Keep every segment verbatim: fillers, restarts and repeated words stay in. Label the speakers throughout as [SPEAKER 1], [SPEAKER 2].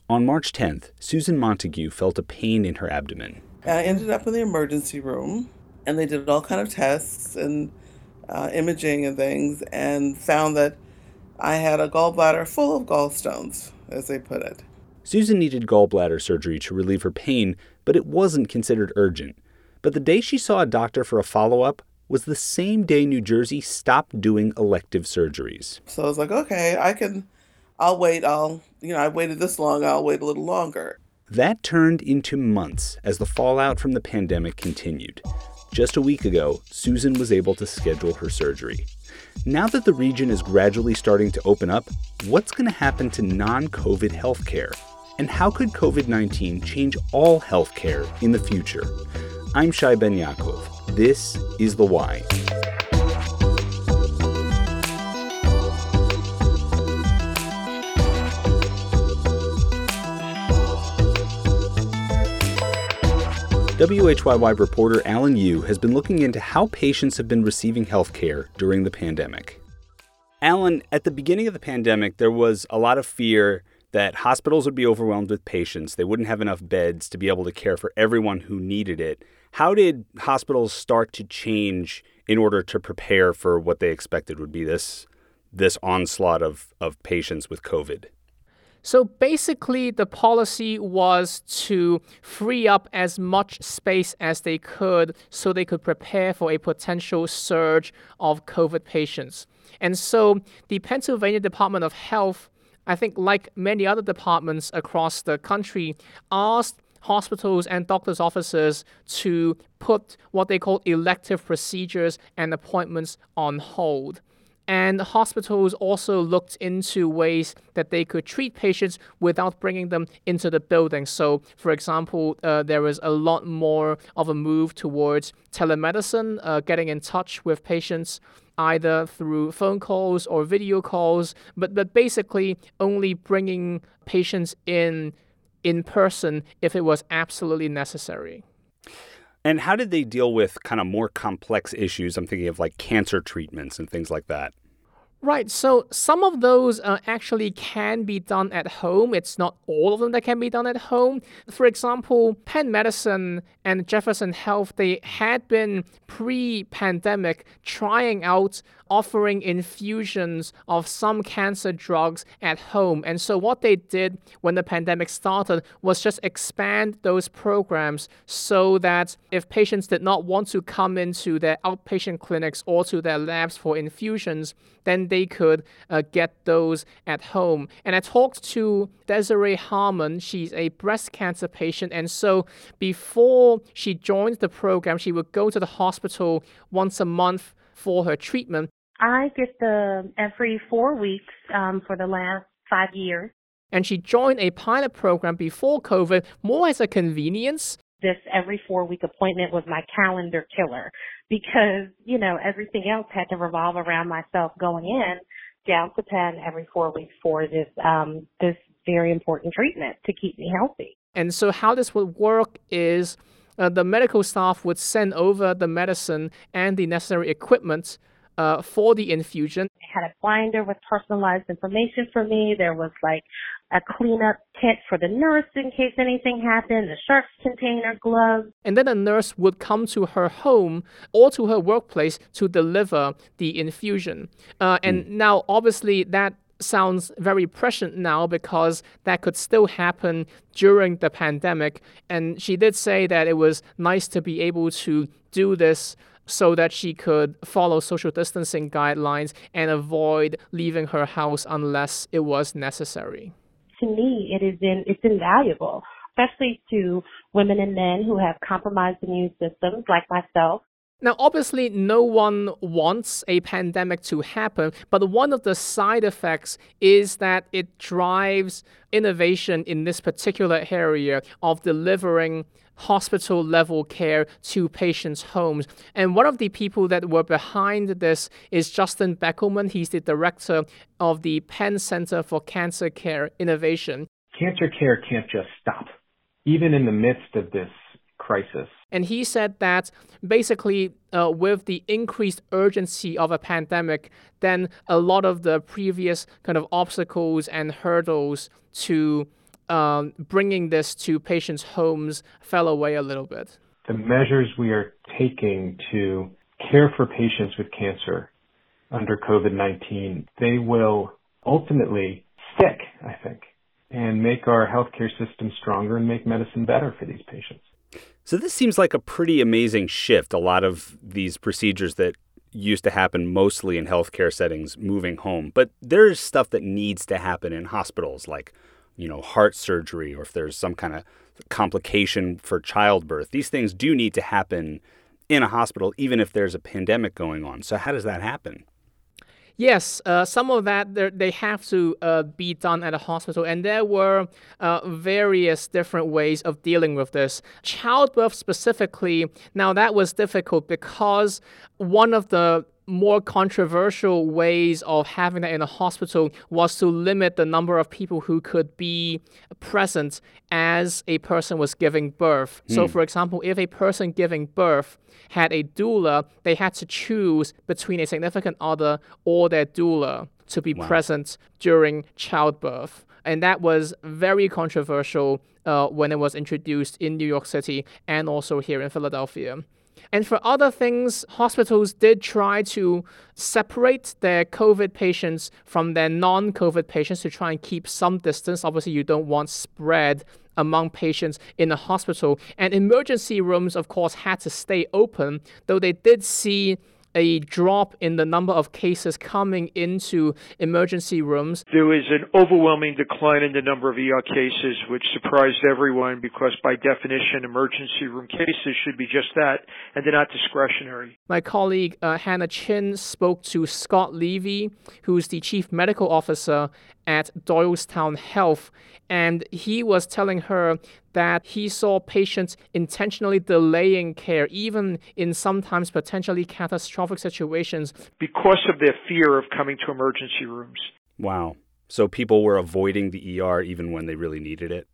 [SPEAKER 1] On March tenth, Susan Montague felt a pain in her abdomen.
[SPEAKER 2] I ended up in the emergency room, and they did all kind of tests and uh, imaging and things, and found that I had a gallbladder full of gallstones, as they put it.
[SPEAKER 1] Susan needed gallbladder surgery to relieve her pain, but it wasn't considered urgent. But the day she saw a doctor for a follow-up was the same day New Jersey stopped doing elective surgeries.
[SPEAKER 2] So I was like, okay, I can, I'll wait, I'll, you know, I waited this long, I'll wait a little longer.
[SPEAKER 1] That turned into months as the fallout from the pandemic continued. Just a week ago, Susan was able to schedule her surgery. Now that the region is gradually starting to open up, what's going to happen to non-COVID healthcare? And how could covid nineteen change all healthcare in the future? I'm Shai Ben Yaakov. This is The Why. W H Y Y reporter Alan Yu has been looking into how patients have been receiving health care during the pandemic. Alan, at the beginning of the pandemic, there was a lot of fear that hospitals would be overwhelmed with patients. They wouldn't have enough beds to be able to care for everyone who needed it. How did hospitals start to change in order to prepare for what they expected would be this, this onslaught of, of patients with COVID?
[SPEAKER 3] So basically, the policy was to free up as much space as they could so they could prepare for a potential surge of COVID patients. And so the Pennsylvania Department of Health, I think like many other departments across the country, asked hospitals and doctors' offices to put what they call elective procedures and appointments on hold. And hospitals also looked into ways that they could treat patients without bringing them into the building. So, for example, uh, there was a lot more of a move towards telemedicine, uh, getting in touch with patients either through phone calls or video calls, but, but basically only bringing patients in in person if it was absolutely necessary.
[SPEAKER 1] And how did they deal with kind of more complex issues? I'm thinking of like cancer treatments and things like that.
[SPEAKER 3] Right. So some of those uh, actually can be done at home. It's not all of them that can be done at home. For example, Penn Medicine and Jefferson Health, they had been pre-pandemic trying out offering infusions of some cancer drugs at home. And so what they did when the pandemic started was just expand those programs so that if patients did not want to come into their outpatient clinics or to their labs for infusions, then they could uh, get those at home. And I talked to Desiree Harmon. She's a breast cancer patient. And so before she joined the program, she would go to the hospital once a month for her treatment.
[SPEAKER 4] I get the every four weeks um, for the last five years.
[SPEAKER 3] And she joined a pilot program before COVID, more as a convenience.
[SPEAKER 4] This every four-week appointment was my calendar killer because, you know, everything else had to revolve around myself going in down to Penn every four weeks for this um, this very important treatment to keep me healthy.
[SPEAKER 3] And so how this would work is uh, the medical staff would send over the medicine and the necessary equipment Uh, for the infusion.
[SPEAKER 4] I had a binder with personalized information for me. There was like a cleanup kit for the nurse in case anything happened, a sharps container, gloves.
[SPEAKER 3] And then a nurse would come to her home or to her workplace to deliver the infusion. Uh, and mm. now, obviously, that sounds very prescient now because that could still happen during the pandemic. And she did say that it was nice to be able to do this so that she could follow social distancing guidelines and avoid leaving her house unless it was necessary.
[SPEAKER 4] To me, it is in, it's invaluable, especially to women and men who have compromised immune systems like myself.
[SPEAKER 3] Now, obviously, no one wants a pandemic to happen, but one of the side effects is that it drives innovation in this particular area of delivering hospital-level care to patients' homes. And one of the people that were behind this is Justin Beckelman. He's the director of the Penn Center for Cancer Care Innovation.
[SPEAKER 5] Cancer care can't just stop, even in the midst of this crisis.
[SPEAKER 3] And he said that basically uh, with the increased urgency of a pandemic, then a lot of the previous kind of obstacles and hurdles to um, bringing this to patients' homes fell away a little bit?
[SPEAKER 5] The measures we are taking to care for patients with cancer under COVID nineteen, they will ultimately stick, I think, and make our healthcare system stronger and make medicine better for these patients.
[SPEAKER 1] So this seems like a pretty amazing shift. A lot of these procedures that used to happen mostly in healthcare settings moving home. But there's stuff that needs to happen in hospitals, like, you know, heart surgery, or if there's some kind of complication for childbirth. These things do need to happen in a hospital, even if there's a pandemic going on. So how does that happen?
[SPEAKER 3] Yes, uh, some of that they have to uh, be done at a hospital, and there were uh, various different ways of dealing with this. Childbirth specifically, now that was difficult because one of the more controversial ways of having that in a hospital was to limit the number of people who could be present as a person was giving birth. Mm. So, for example, if a person giving birth had a doula, they had to choose between a significant other or their doula to be wow. present during childbirth. And that was very controversial uh, when it was introduced in New York City and also here in Philadelphia. And for other things, hospitals did try to separate their COVID patients from their non-COVID patients to try and keep some distance. Obviously, you don't want spread among patients in the hospital. And emergency rooms, of course, had to stay open, though they did see a drop in the number of cases coming into emergency rooms.
[SPEAKER 6] There was an overwhelming decline in the number of E R cases, which surprised everyone because by definition, emergency room cases should be just that, and they're not discretionary.
[SPEAKER 3] My colleague uh, Hannah Chin spoke to Scott Levy, who's the chief medical officer at Doylestown Health, and he was telling her that he saw patients intentionally delaying care, even in sometimes potentially catastrophic situations,
[SPEAKER 6] because of their fear of coming to emergency rooms.
[SPEAKER 1] Wow. So people were avoiding the E R even when they really needed it?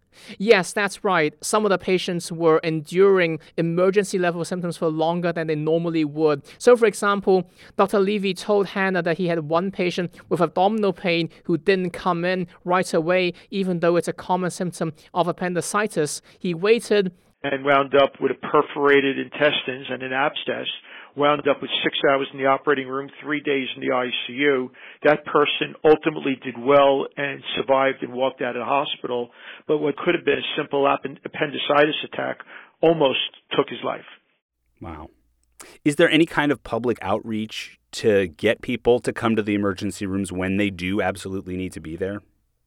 [SPEAKER 3] Yes, that's right. Some of the patients were enduring emergency level symptoms for longer than they normally would. So, for example, Doctor Levy told Hannah that he had one patient with abdominal pain who didn't come in right away, even though it's a common symptom of appendicitis. He waited
[SPEAKER 6] and wound up with a perforated intestines and an abscess, wound up with six hours in the operating room, three days in the I C U. That person ultimately did well and survived and walked out of the hospital, but what could have been a simple appendicitis attack almost took his life.
[SPEAKER 1] Wow. Is there any kind of public outreach to get people to come to the emergency rooms when they do absolutely need to be there?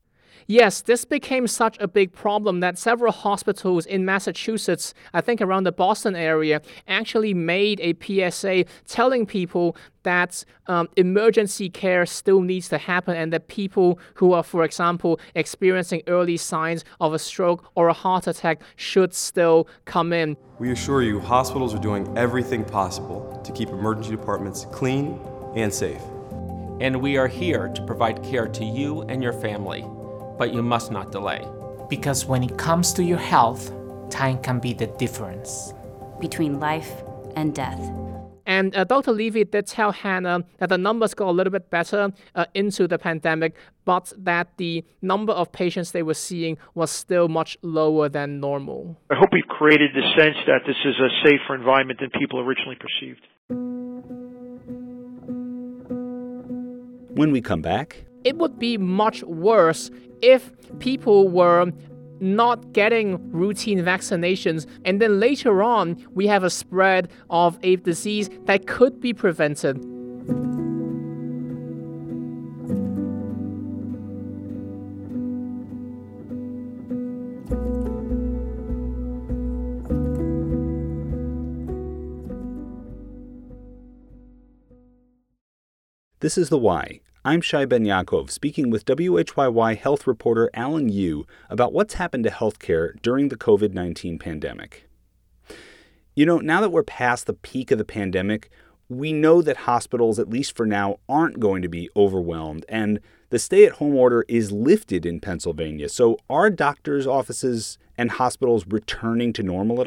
[SPEAKER 3] Yes, this became such a big problem that several hospitals in Massachusetts, I think around the Boston area, actually made a P S A telling people that um, emergency care still needs to happen and that people who are, for example, experiencing early signs of a stroke or a heart attack should still come in.
[SPEAKER 7] We assure you hospitals are doing everything possible to keep emergency departments clean and safe.
[SPEAKER 8] And we are here to provide care to you and your family. But you must not delay.
[SPEAKER 9] Because when it comes to your health, time can be the difference
[SPEAKER 10] between life and death.
[SPEAKER 3] And uh, Doctor Levy did tell Hannah that the numbers got a little bit better uh, into the pandemic, but that the number of patients they were seeing was still much lower than normal.
[SPEAKER 6] I hope we've created the sense that this is a safer environment than people originally perceived.
[SPEAKER 1] When we come back,
[SPEAKER 3] it would be much worse if people were not getting routine vaccinations, and then later on we have a spread of a disease that could be prevented.
[SPEAKER 1] This is The Why. I'm Shai Ben Yaakov, speaking with W H Y Y health reporter Alan Yu about what's happened to healthcare during the COVID nineteen pandemic. You know, now that we're past the peak of the pandemic, we know that hospitals, at least for now, aren't going to be overwhelmed, and the stay-at-home order is lifted in Pennsylvania. So are doctors' offices and hospitals returning to normal at all?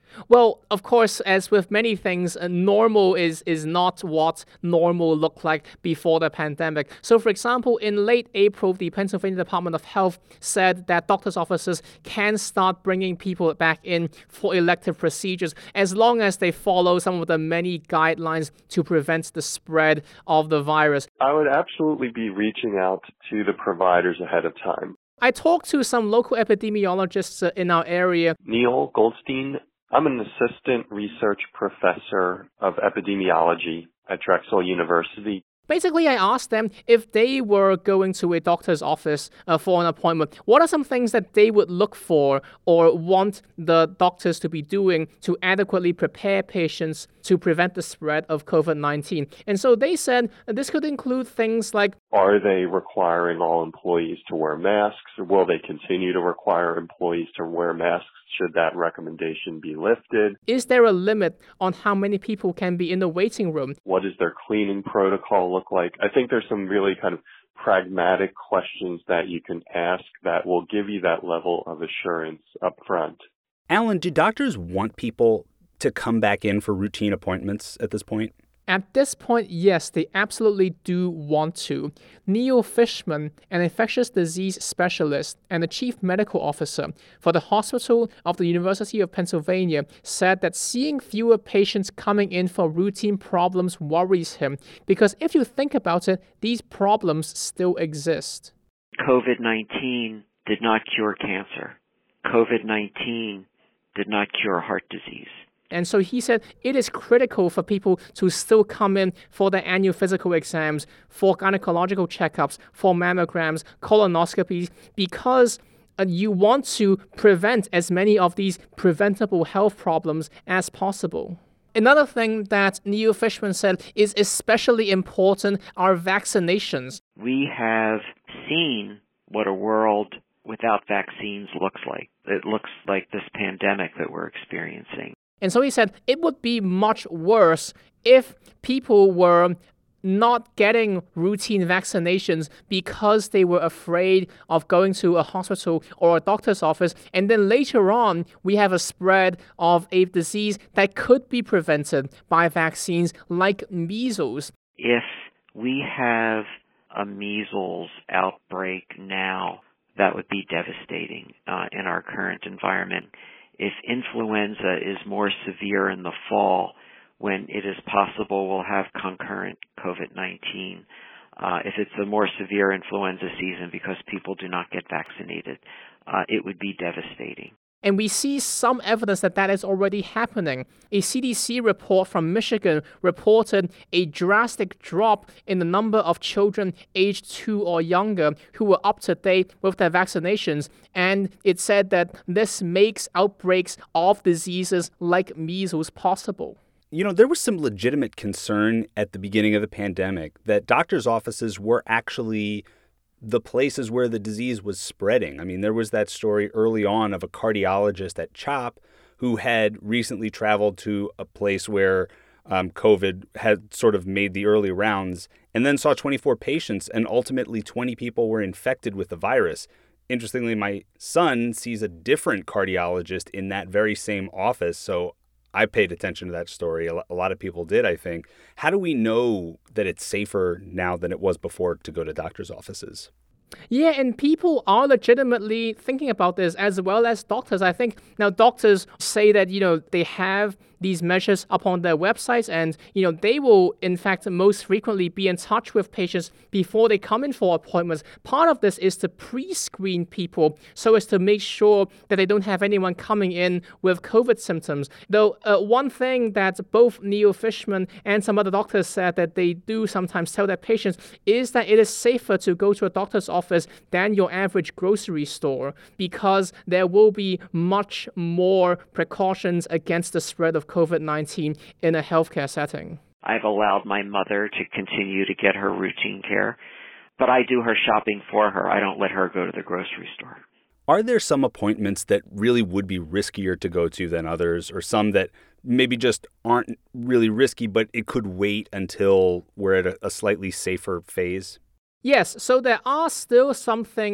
[SPEAKER 3] Well, of course, as with many things, uh, normal is, is not what normal looked like before the pandemic. So, for example, in late April, the Pennsylvania Department of Health said that doctors' offices can start bringing people back in for elective procedures as long as they follow some of the many guidelines to prevent the spread of the virus.
[SPEAKER 11] I would absolutely be reaching out to the providers ahead of time.
[SPEAKER 3] I talked to some local epidemiologists uh, in our area.
[SPEAKER 11] Neil Goldstein. I'm an assistant research professor of epidemiology at Drexel University.
[SPEAKER 3] Basically, I asked them if they were going to a doctor's office uh, for an appointment, what are some things that they would look for or want the doctors to be doing to adequately prepare patients to prevent the spread of COVID nineteen. And so they said this could include things like,
[SPEAKER 11] are they requiring all employees to wear masks? Will they continue to require employees to wear masks? Should that recommendation be lifted?
[SPEAKER 3] Is there a limit on how many people can be in the waiting room?
[SPEAKER 11] What does their cleaning protocol look like? I think there's some really kind of pragmatic questions that you can ask that will give you that level of assurance up front.
[SPEAKER 1] Alan, do doctors want people to come back in for routine appointments at this point?
[SPEAKER 3] At this point, yes, they absolutely do want to. Neil Fishman, an infectious disease specialist and the chief medical officer for the Hospital of the University of Pennsylvania, said that seeing fewer patients coming in for routine problems worries him because if you think about it, these problems still exist.
[SPEAKER 12] COVID nineteen did not cure cancer. COVID nineteen did not cure heart disease.
[SPEAKER 3] And so he said it is critical for people to still come in for their annual physical exams, for gynecological checkups, for mammograms, colonoscopies, because uh, you want to prevent as many of these preventable health problems as possible. Another thing that Neil Fishman said is especially important are vaccinations.
[SPEAKER 12] We have seen what a world without vaccines looks like. It looks like this pandemic that we're experiencing.
[SPEAKER 3] And so he said it would be much worse if people were not getting routine vaccinations because they were afraid of going to a hospital or a doctor's office. And then later on, we have a spread of a disease that could be prevented by vaccines like measles.
[SPEAKER 12] If we have a measles outbreak now, that would be devastating uh, in our current environment. If influenza is more severe in the fall, when it is possible we'll have concurrent COVID nineteen, uh, if it's a more severe influenza season because people do not get vaccinated, uh, it would be devastating.
[SPEAKER 3] And we see some evidence that that is already happening. A C D C report from Michigan reported a drastic drop in the number of children aged two or younger who were up to date with their vaccinations. And it said that this makes outbreaks of diseases like measles possible.
[SPEAKER 1] You know, there was some legitimate concern at the beginning of the pandemic that doctors' offices were actually the places where the disease was spreading. I mean, there was that story early on of a cardiologist at CHOP who had recently traveled to a place where um, COVID had sort of made the early rounds and then saw twenty-four patients, and ultimately twenty people were infected with the virus. Interestingly, my son sees a different cardiologist in that very same office, so I paid attention to that story. A lot of people did, I think. How do we know that it's safer now than it was before to go to doctors' offices?
[SPEAKER 3] Yeah, and people are legitimately thinking about this as well as doctors. I think now doctors say that, you know, they have these measures up on their websites and, you know, they will, in fact, most frequently be in touch with patients before they come in for appointments. Part of this is to pre-screen people so as to make sure that they don't have anyone coming in with COVID symptoms. Though uh, one thing that both Neil Fishman and some other doctors said that they do sometimes tell their patients is that it is safer to go to a doctor's office than your average grocery store because there will be much more precautions against the spread of COVID nineteen in a healthcare setting.
[SPEAKER 12] I've allowed my mother to continue to get her routine care, but I do her shopping for her. I don't let her go to the grocery store.
[SPEAKER 1] Are there some appointments that really would be riskier to go to than others, or some that maybe just aren't really risky, but it could wait until we're at a, a slightly safer phase?
[SPEAKER 3] Yes, so there are still some things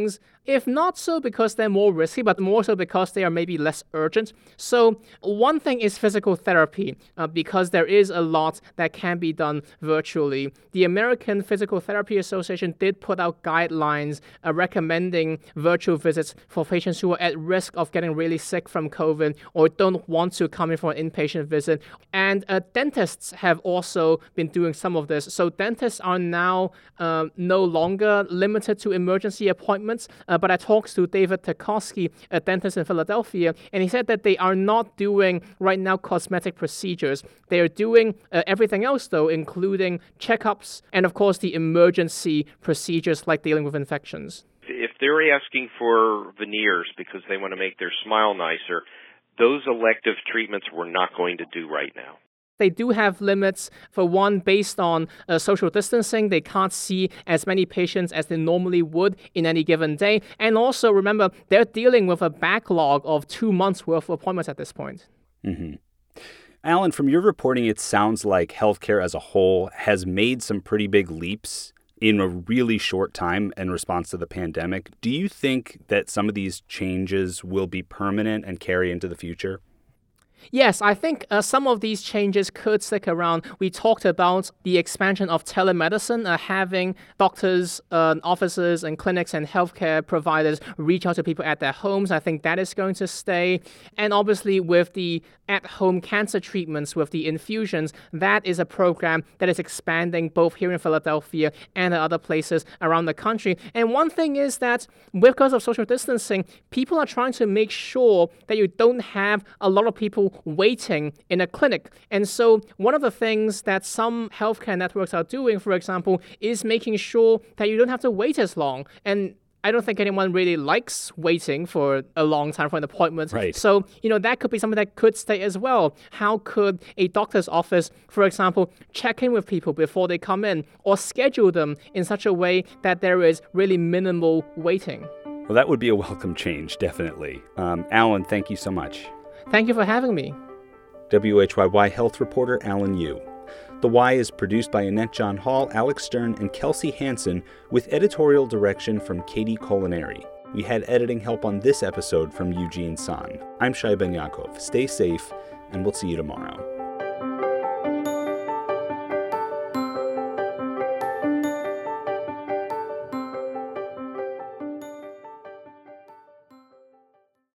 [SPEAKER 3] if not so because they're more risky, but more so because they are maybe less urgent. So one thing is physical therapy, uh, because there is a lot that can be done virtually. The American Physical Therapy Association did put out guidelines uh, recommending virtual visits for patients who are at risk of getting really sick from COVID or don't want to come in for an inpatient visit. And uh, dentists have also been doing some of this. So dentists are now uh, no longer limited to emergency appointments. Uh, but I talked to David Tarkowski, a dentist in Philadelphia, and he said that they are not doing right now cosmetic procedures. They are doing uh, everything else, though, including checkups and, of course, the emergency procedures like dealing with infections.
[SPEAKER 13] If they're asking for veneers because they want to make their smile nicer, those elective treatments we're not going to do right now.
[SPEAKER 3] They do have limits. For one, based on uh, social distancing, they can't see as many patients as they normally would in any given day. And also, remember, they're dealing with a backlog of two months' worth of appointments at this point.
[SPEAKER 1] Mm-hmm. Alan, from your reporting, it sounds like healthcare as a whole has made some pretty big leaps in a really short time in response to the pandemic. Do you think that some of these changes will be permanent and carry into the future?
[SPEAKER 3] Yes, I think uh, some of these changes could stick around. We talked about the expansion of telemedicine, uh, having doctors, uh, offices, and clinics and healthcare providers reach out to people at their homes. I think that is going to stay. And obviously, with the at-home cancer treatments, with the infusions, that is a program that is expanding both here in Philadelphia and at other places around the country. And one thing is that because of social distancing, people are trying to make sure that you don't have a lot of people waiting in a clinic. And so one of the things that some healthcare networks are doing, for example, is making sure that you don't have to wait as long. And I don't think anyone really likes waiting for a long time for an appointment.
[SPEAKER 1] Right.
[SPEAKER 3] So, you know, that could be something that could stay as well. How could a doctor's office, for example, check in with people before they come in or schedule them in such a way that there is really minimal waiting?
[SPEAKER 1] Well, that would be a welcome change, definitely. Um, Alan, thank you so much.
[SPEAKER 3] Thank you for having me.
[SPEAKER 1] W H Y Y health reporter Alan Yu. The Y is produced by Annette John Hall, Alex Stern, and Kelsey Hansen, with editorial direction from Katie Culinary. We had editing help on this episode from Eugene San. I'm Shai Ben Yaakov. Stay safe, and we'll see you tomorrow.